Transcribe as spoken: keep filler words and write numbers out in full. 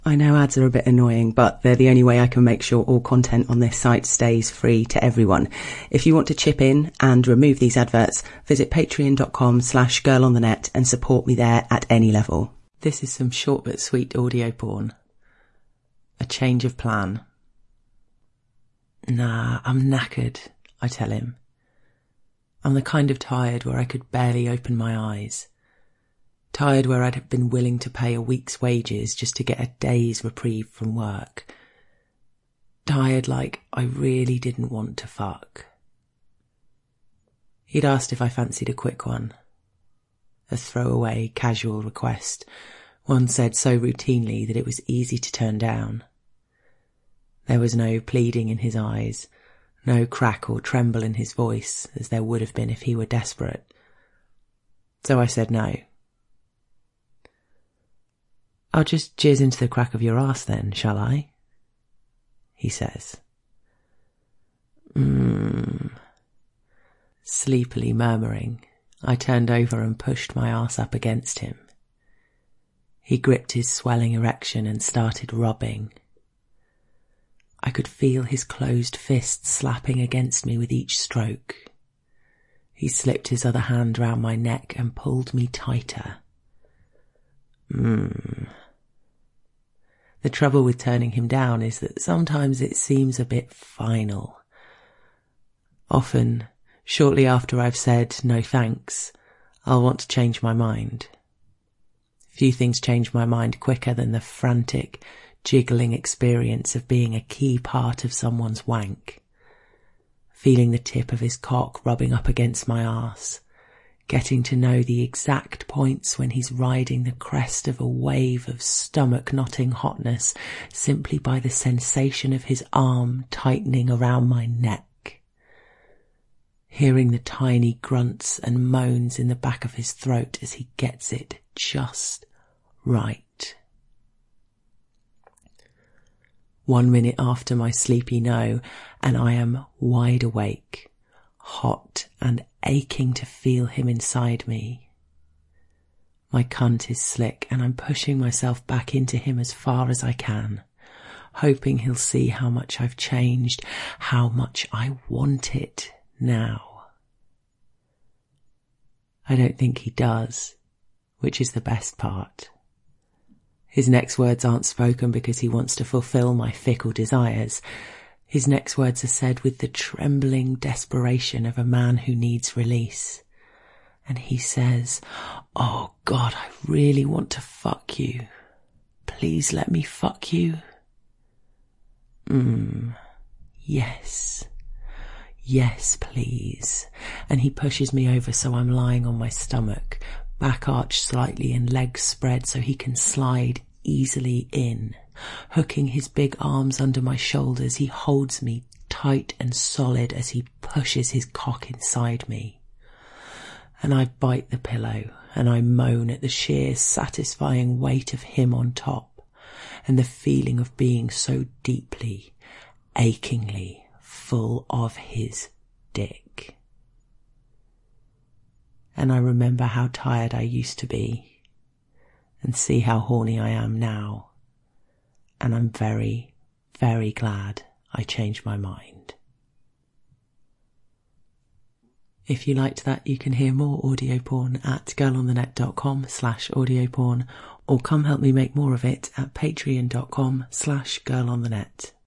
I know ads are a bit annoying, but they're the only way I can make sure all content on this site stays free to everyone. If you want to chip in and remove these adverts, visit patreon.com slash girlonthenet and support me there at any level. This is some short but sweet audio porn. A change of plan. Nah, I'm knackered, I tell him. I'm the kind of tired where I could barely open my eyes. Tired where I'd have been willing to pay a week's wages just to get a day's reprieve from work. Tired like I really didn't want to fuck. He'd asked if I fancied a quick one. A throwaway, casual request, one said so routinely that it was easy to turn down. There was no pleading in his eyes, no crack or tremble in his voice, as there would have been if he were desperate. So I said no. "I'll just jizz into the crack of your arse then, shall I?" he says. Mmm. Sleepily murmuring, I turned over and pushed my arse up against him. He gripped his swelling erection and started rubbing. I could feel his closed fist slapping against me with each stroke. He slipped his other hand round my neck and pulled me tighter. Mmm. The trouble with turning him down is that sometimes it seems a bit final. Often, shortly after I've said no thanks, I'll want to change my mind. Few things change my mind quicker than the frantic, jiggling experience of being a key part of someone's wank. Feeling the tip of his cock rubbing up against my arse. Getting to know the exact points when he's riding the crest of a wave of stomach-knotting hotness simply by the sensation of his arm tightening around my neck. Hearing the tiny grunts and moans in the back of his throat as he gets it just right. One minute after my sleepy no, and I am wide awake, hot and aching to feel him inside me. My cunt is slick and I'm pushing myself back into him as far as I can, hoping he'll see how much I've changed, how much I want it now. I don't think he does, which is the best part. His next words aren't spoken because he wants to fulfill my fickle desires. His next words are said with the trembling desperation of a man who needs release. And he says, "Oh God, I really want to fuck you. Please let me fuck you." Mmm, yes. Yes, please. And he pushes me over so I'm lying on my stomach, back arched slightly and legs spread so he can slide easily in. Hooking his big arms under my shoulders, he holds me tight and solid as he pushes his cock inside me. And I bite the pillow and I moan at the sheer satisfying weight of him on top and the feeling of being so deeply, achingly full of his dick. And I remember how tired I used to be and see how horny I am now. And I'm very, very glad I changed my mind. If you liked that, you can hear more audio porn at girlonthenet.com slash audio porn, or come help me make more of it at patreon.com slash girlonthenet.